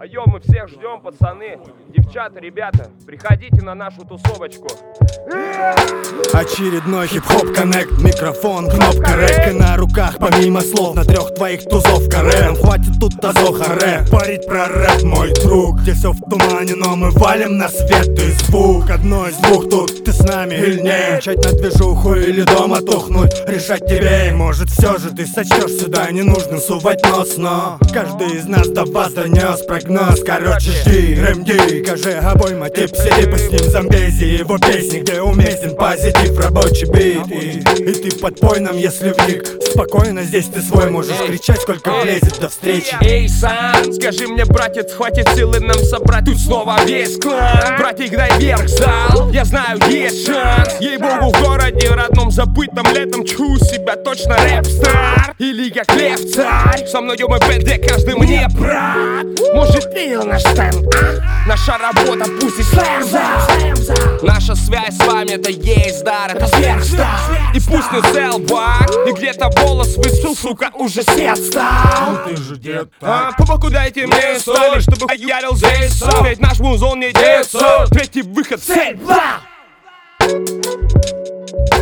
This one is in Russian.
Айо, мы всех ждем, пацаны, девчата, ребята, приходите на нашу тусовочку. Очередной хип-хоп коннект, микрофон, кнопка рэк. И на руках помимо слов на 3 твоих тузов каре. Нам хватит тут тазоха рэп, парить про рэп, мой друг. Где все в тумане, но мы валим на свет и звук. Одно из двух тут, ты с нами или нет. Начать на движуху или дома тухнуть, решать тебе. И может все же ты сочтешь сюда ненужным сувать нос. Но каждый из нас до вас донес прогноз. Короче, жди, РМД, кажи обойма тип. Сиди по с ним замбези, его песни, где уместен позитив, рабочий бит. И ты подпой нам, если вник. Спокойно здесь ты свой можешь кричать, сколько влезет до встречи. Эй, сан, скажи мне, братец, хватит силы нам собрать тут снова весь клан. Братик, дай вверх зал, я знаю, есть шанс. Ей-богу, в городе родном забытом летом чую себя точно рэп-стар. Или как лев-царь, со мной мы бэнд, каждый мне брат. Может, ты наш стенд, а? Наша работа пусть и слэм-зал. Наша связь с вами, это есть дар, это сверхстар. И пусть не целбак, и где-то волос высыл, сука, уже свет стал. Ты же где-то По боку дайте мне соли, чтобы ярил здесь сам. Ведь наш музон не детство. Третий выход, цель,